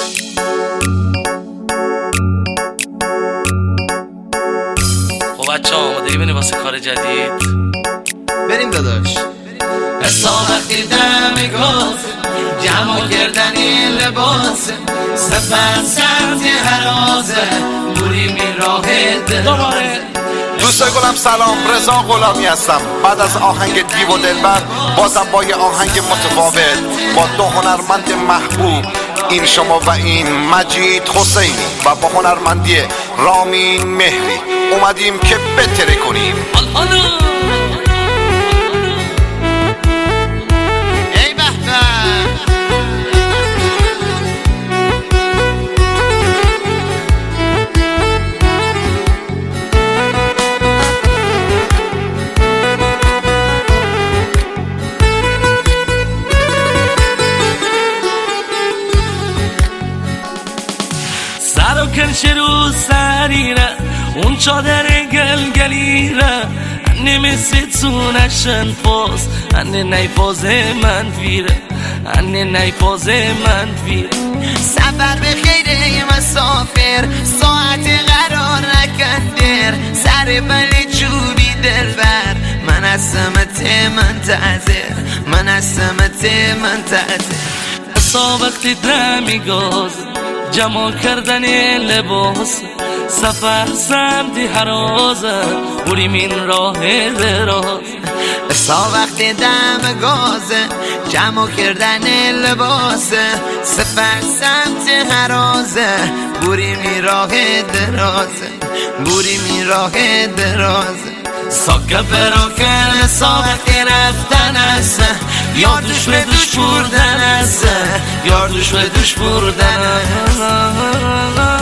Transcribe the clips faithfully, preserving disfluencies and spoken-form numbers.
خب بچه ها آماده ای بریم واسه کار جدید؟ بریم داداش. حساب وقتی دم گاز جمع کردن این لباس سفر سمت هرازه بوری می راه دوباره. دوست گلم سلام، رضا غلامی هستم. بعد از آهنگ دیو و دلبر بازم با یه آهنگ متفاوت با دو هنرمند محبوب، این شما و این مجید حسینی و با هنرمندی رامین مهری اومدیم که بتره کنیم. ای به سر و کنش رو سریره اون چادر گلگلیره نمیسیتونشن پاس انه نیپاز من ویره انه نیپاز من ویره. سفر به خیره مسافر ساعت قرار نکندر سر بلی چوبی دلبر من از سمت منتظر من از سمت منتظر. اصا وقتی دمی گاز جمع کردن لباس سفر سمتی هرازه بریم این راه دراز. اصا وقتی دم گازه جمع کردن لباس سفر سمت هرازه بوری می راه درازه بوری می راه درازه. ساکه پراکن اصا وقتی رفتن است یار دوش به دوش بردن است یار دوش به دوش بردن است.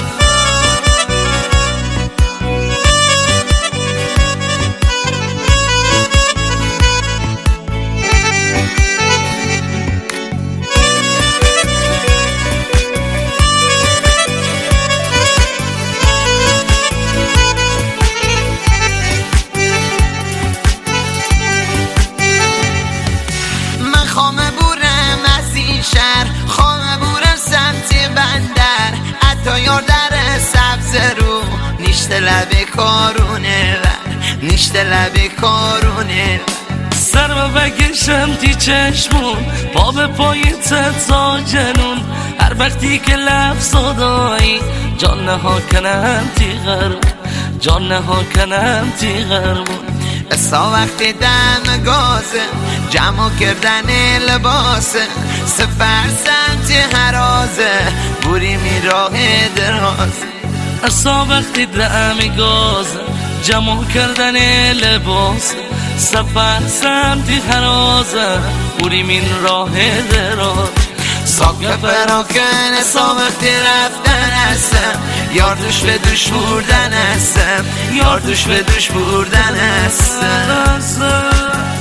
شهر خامه بورم سمت بندر حتی یار در سبز رو نیشت لب کارونه ور نیشت لب کارونه ور. سر و بگشم تی چشمون پا به پای تتا جنون هر وقتی که لب صدایی جان نها کنم تی غرون جان نها کنم تی غرون. اصا وقتی دم گازه جمع کردن لباس سفر سمت هرازه بوری می راه دراز. اصا وقتی دم گازه جمع کردن لباس سفر سمتی هرازه بوری من راه دراز. ساکه پراکن اصا وقتی رفتن هستم یار دوش به دوش بردن هستم یار دوش به دوش بردن هستم.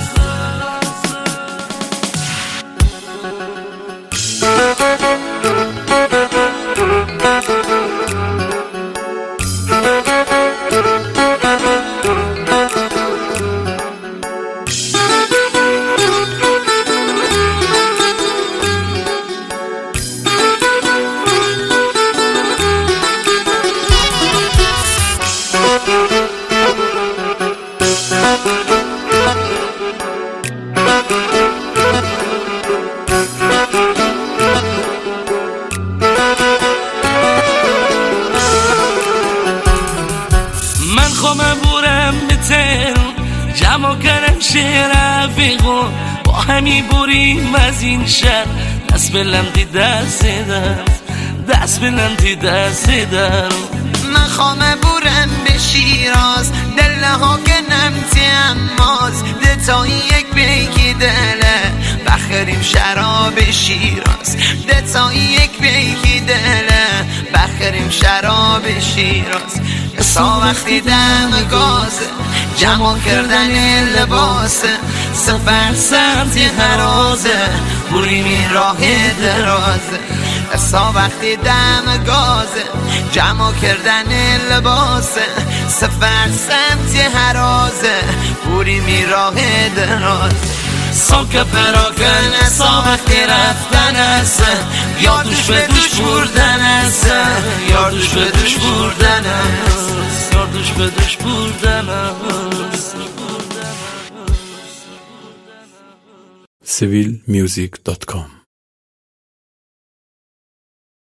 خامه بورم به تهرون جمع کردم شهر رفیقون با همی بریم از این شهر دست بلم دی دست درم دست بلم دی دست درم. من خامه بورم به شیراز دل ها که نمتی اماز دتایی یک بیکی دله بخریم شراب شیراز دتایی یک بیکی دله بخریم شراب شیراز. اصا وقتی دم گازه جمع کردن لباس سفر سمتی هرازه بوری می راه درازه. اصا وقتی دم گازه جمع کردن لباس سفر سمتی هرازه بوری می راه درازه. ساک پراکن سا وقتی رفتن است یا دوش به دوش بردن است یا دوش به دوش بردن است یا دوش به دوش بردن است سیویل میوزیک دات کام